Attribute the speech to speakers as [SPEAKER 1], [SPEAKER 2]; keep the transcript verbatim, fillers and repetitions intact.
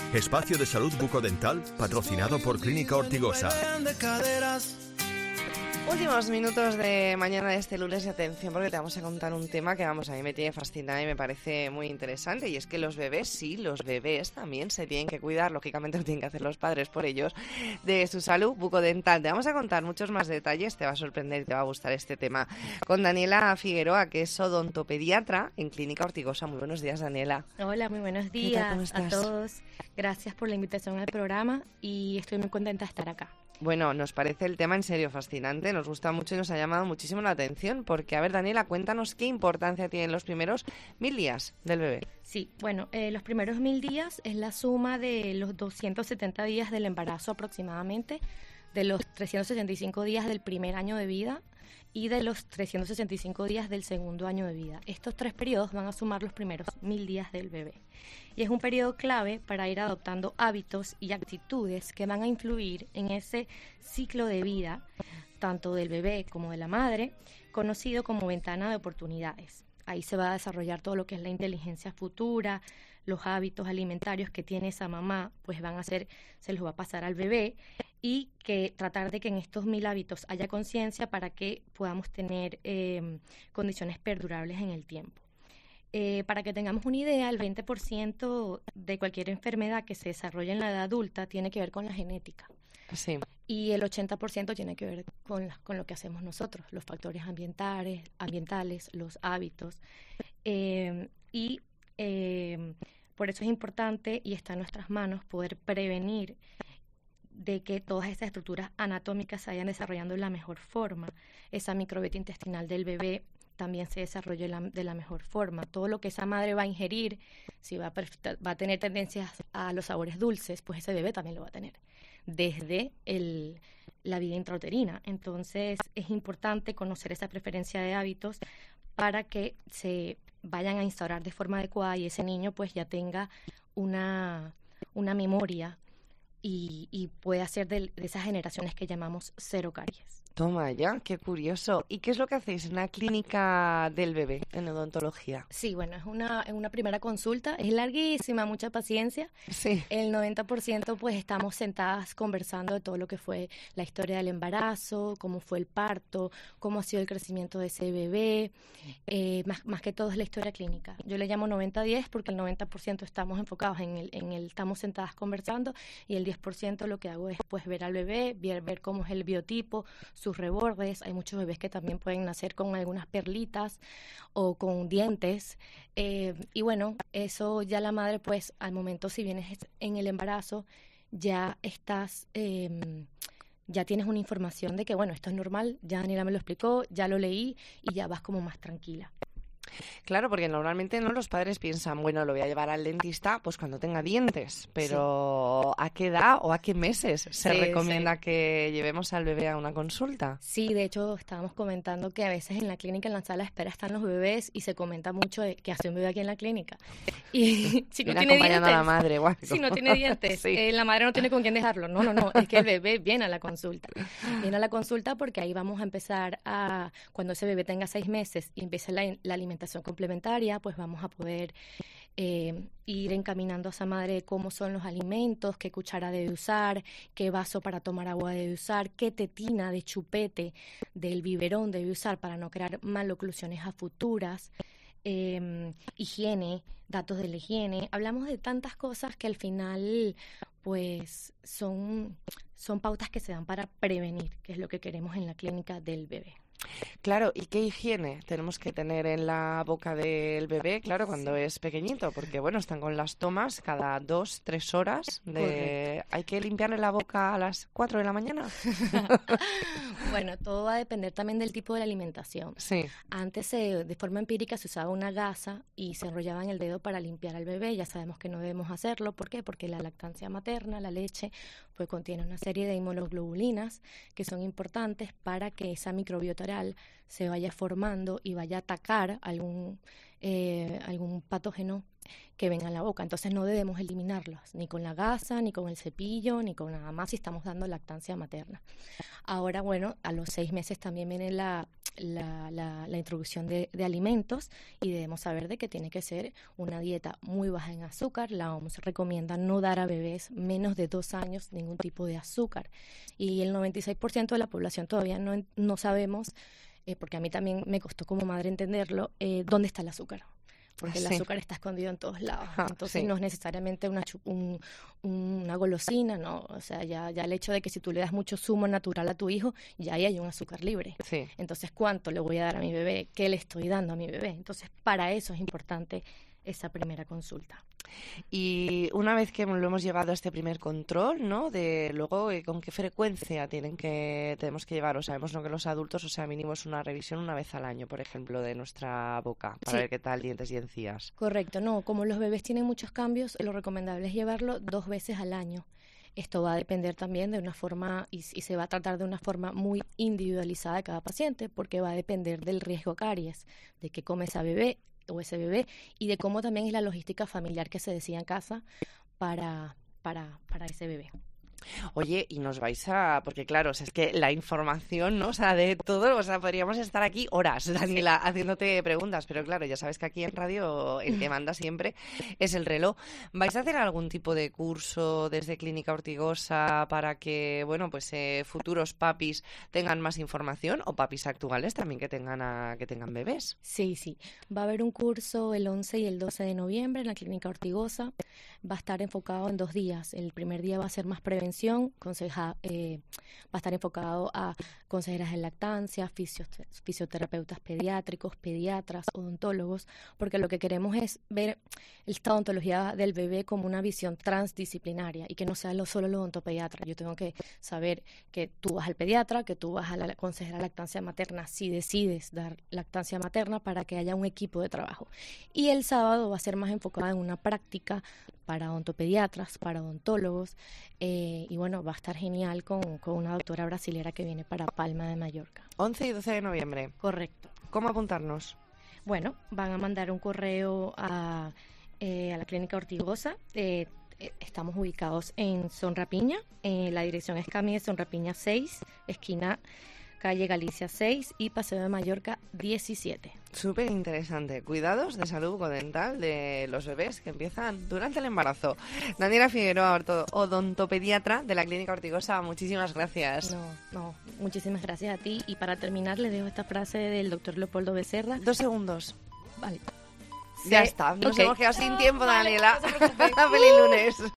[SPEAKER 1] Espacio de salud bucodental patrocinado por Clínica Ortigosa.
[SPEAKER 2] Últimos minutos de mañana de este lunes y atención porque te vamos a contar un tema que vamos a mí me tiene fascinada y me parece muy interesante, y es que los bebés, sí, los bebés también se tienen que cuidar, lógicamente lo tienen que hacer los padres por ellos, de su salud bucodental. Te vamos a contar muchos más detalles, te va a sorprender y te va a gustar este tema con Daniela Figueroa, que es odontopediatra en Clínica Ortigosa. Muy buenos días, Daniela.
[SPEAKER 3] Hola, muy buenos días a todos. Gracias por la invitación al programa y estoy muy contenta de estar acá.
[SPEAKER 2] Bueno, nos parece el tema en serio fascinante, nos gusta mucho y nos ha llamado muchísimo la atención porque, a ver, Daniela, cuéntanos qué importancia tienen los primeros mil días del bebé.
[SPEAKER 3] Sí, bueno, eh, los primeros mil días es la suma de los doscientos setenta días del embarazo aproximadamente, de los trescientos sesenta y cinco días del primer año de vida y de los trescientos sesenta y cinco días del segundo año de vida. Estos tres periodos van a sumar los primeros mil días del bebé. Y es un periodo clave para ir adoptando hábitos y actitudes que van a influir en ese ciclo de vida, tanto del bebé como de la madre, conocido como ventana de oportunidades. Ahí se va a desarrollar todo lo que es la inteligencia futura, los hábitos alimentarios que tiene esa mamá, pues van a ser, se los va a pasar al bebé, y que tratar de que en estos mil hábitos haya conciencia para que podamos tener eh, condiciones perdurables en el tiempo. Eh, para que tengamos una idea, el veinte por ciento de cualquier enfermedad que se desarrolla en la edad adulta tiene que ver con la genética.
[SPEAKER 2] Sí.
[SPEAKER 3] Y el ochenta por ciento tiene que ver con, la, con lo que hacemos nosotros, los factores ambientales, ambientales los hábitos. Eh, y eh, por eso es importante y está en nuestras manos poder prevenir de que todas esas estructuras anatómicas se vayan desarrollando de la mejor forma. Esa microbiota intestinal del bebé también se desarrolle la, de la mejor forma. Todo lo que esa madre va a ingerir, si va a, va a tener tendencias a los sabores dulces, pues ese bebé también lo va a tener desde el, la vida intrauterina. Entonces es importante conocer esa preferencia de hábitos para que se vayan a instaurar de forma adecuada y ese niño pues ya tenga una, una memoria y, y pueda ser de, de esas generaciones que llamamos cero caries.
[SPEAKER 2] Toma ya, qué curioso. ¿Y qué es lo que hacéis en la clínica del bebé, en odontología?
[SPEAKER 3] Sí, bueno, es una, es una primera consulta, es larguísima, mucha paciencia.
[SPEAKER 2] Sí.
[SPEAKER 3] El noventa por ciento pues estamos sentadas conversando de todo lo que fue la historia del embarazo, cómo fue el parto, cómo ha sido el crecimiento de ese bebé, eh, más, más que todo es la historia clínica. Yo le llamo noventa diez porque el noventa por ciento estamos enfocados en el, en el estamos sentadas conversando y el diez por ciento lo que hago es pues ver al bebé, ver, ver cómo es el biotipo, sus rebordes. Hay muchos bebés que también pueden nacer con algunas perlitas o con dientes eh, y bueno, eso ya la madre pues al momento si vienes en el embarazo ya estás eh, ya tienes una información de que bueno, esto es normal, ya Daniela me lo explicó, ya lo leí y ya vas como más tranquila.
[SPEAKER 2] Claro, porque normalmente no los padres piensan, bueno, lo voy a llevar al dentista pues cuando tenga dientes, pero sí. ¿A qué edad o a qué meses se sí, recomienda sí. que llevemos al bebé a una consulta?
[SPEAKER 3] Sí, de hecho estábamos comentando que a veces en la clínica, en la sala de espera están los bebés y se comenta mucho de que hace un bebé aquí en la clínica. Y si no tiene dientes,
[SPEAKER 2] a la madre, guay.
[SPEAKER 3] si no tiene dientes, sí. eh, la madre no tiene con quién dejarlo. No, no, no, es que el bebé viene a la consulta. Viene a la consulta porque ahí vamos a empezar a, cuando ese bebé tenga seis meses y empiece la, la alimentación complementaria, pues vamos a poder eh, ir encaminando a esa madre cómo son los alimentos, qué cuchara debe usar, qué vaso para tomar agua debe usar, qué tetina de chupete del biberón debe usar para no crear maloclusiones a futuras, eh, higiene, datos de la higiene. Hablamos de tantas cosas que al final pues son, son pautas que se dan para prevenir, que es lo que queremos en la clínica del bebé.
[SPEAKER 2] Claro, ¿y qué higiene tenemos que tener en la boca del bebé? Claro, cuando sí. es pequeñito, porque bueno, están con las tomas cada dos, tres horas. De... ¿Hay que limpiarle la boca a las cuatro de la mañana?
[SPEAKER 3] Bueno, todo va a depender también del tipo de la alimentación.
[SPEAKER 2] Sí.
[SPEAKER 3] Antes, eh, de forma empírica, se usaba una gasa y se enrollaba en el dedo para limpiar al bebé. Ya sabemos que no debemos hacerlo. ¿Por qué? Porque la lactancia materna, la leche, pues contiene una serie de inmunoglobulinas que son importantes para que esa microbiota oral se vaya formando y vaya a atacar algún, eh, algún patógeno que venga en la boca. Entonces no debemos eliminarlos, ni con la gasa, ni con el cepillo, ni con nada más si estamos dando lactancia materna. Ahora, bueno, a los seis meses también viene la, la, la, la introducción de, de alimentos, y debemos saber de que tiene que ser una dieta muy baja en azúcar. La O M S recomienda no dar a bebés menos de dos años ningún tipo de azúcar, y el noventa y seis por ciento de la población todavía no, no sabemos, eh, porque a mí también me costó como madre entenderlo, eh, dónde está el azúcar. Porque el
[SPEAKER 2] sí.
[SPEAKER 3] azúcar está escondido en todos lados.
[SPEAKER 2] Ah,
[SPEAKER 3] Entonces
[SPEAKER 2] sí.
[SPEAKER 3] no es necesariamente una, chu- un, una golosina, no. O sea, ya, ya el hecho de que si tú le das mucho zumo natural a tu hijo, ya ahí hay un azúcar libre.
[SPEAKER 2] Sí.
[SPEAKER 3] Entonces, ¿cuánto le voy a dar a mi bebé? ¿Qué le estoy dando a mi bebé? Entonces, para eso es importante esa primera consulta.
[SPEAKER 2] Y una vez que lo hemos llevado a este primer control, ¿no? De luego, eh, ¿con qué frecuencia tienen que tenemos que llevar? O sabemos, ¿no?, que los adultos, o sea, mínimo es una revisión una vez al año, por ejemplo, de nuestra boca, para
[SPEAKER 3] Sí.
[SPEAKER 2] ver qué tal dientes y encías.
[SPEAKER 3] Correcto, no. Como los bebés tienen muchos cambios, lo recomendable es llevarlo dos veces al año. Esto va a depender también de una forma, y, y se va a tratar de una forma muy individualizada de cada paciente, porque va a depender del riesgo caries, de qué come esa bebé o ese bebé, y de cómo también es la logística familiar que se decía en casa para, para, para ese bebé.
[SPEAKER 2] Oye, y nos vais a... Porque claro, o sea, es que la información, ¿no? O sea, de todo, o sea, podríamos estar aquí horas, Daniela, haciéndote preguntas, pero claro, ya sabes que aquí en radio el que manda siempre es el reloj. ¿Vais a hacer algún tipo de curso desde Clínica Ortigosa para que, bueno, pues eh, futuros papis tengan más información, o papis actuales también que tengan a, que tengan bebés?
[SPEAKER 3] Sí, sí. Va a haber un curso el once y el doce de noviembre en la Clínica Ortigosa. Va a estar enfocado en dos días. El primer día va a ser más prevención, conseja, eh, va a estar enfocado a consejeras de lactancia, fisio, fisioterapeutas pediátricos, pediatras, odontólogos, porque lo que queremos es ver esta odontología del bebé como una visión transdisciplinaria y que no sea lo, solo el odontopediatra. Yo tengo que saber que tú vas al pediatra, que tú vas a la consejera de lactancia materna si decides dar lactancia materna, para que haya un equipo de trabajo. Y el sábado va a ser más enfocado en una práctica para odontopediatras, para odontólogos, eh, y bueno, va a estar genial con, con una doctora brasilera que viene para Palma de Mallorca.
[SPEAKER 2] once y doce de noviembre.
[SPEAKER 3] Correcto.
[SPEAKER 2] ¿Cómo apuntarnos?
[SPEAKER 3] Bueno, van a mandar un correo a, eh, a la Clínica Ortigosa. Eh, eh, estamos ubicados en Sonrapiña, eh, la dirección es Cami de Sonrapiña seis, esquina calle Galicia seis y Paseo de Mallorca diecisiete.
[SPEAKER 2] Súper interesante. Cuidados de salud bucodental de los bebés que empiezan durante el embarazo. Daniela Figueroa, orto- odontopediatra de la Clínica Ortigosa, muchísimas gracias.
[SPEAKER 3] No, no, muchísimas gracias a ti. Y para terminar, les dejo esta frase del doctor Leopoldo Becerra.
[SPEAKER 2] Dos segundos.
[SPEAKER 3] Vale.
[SPEAKER 2] Ya
[SPEAKER 3] Se-
[SPEAKER 2] está. Nos
[SPEAKER 3] ok.
[SPEAKER 2] hemos quedado sin tiempo,
[SPEAKER 3] Vale,
[SPEAKER 2] Daniela.
[SPEAKER 3] no se preocupe.
[SPEAKER 2] ¡Feliz lunes!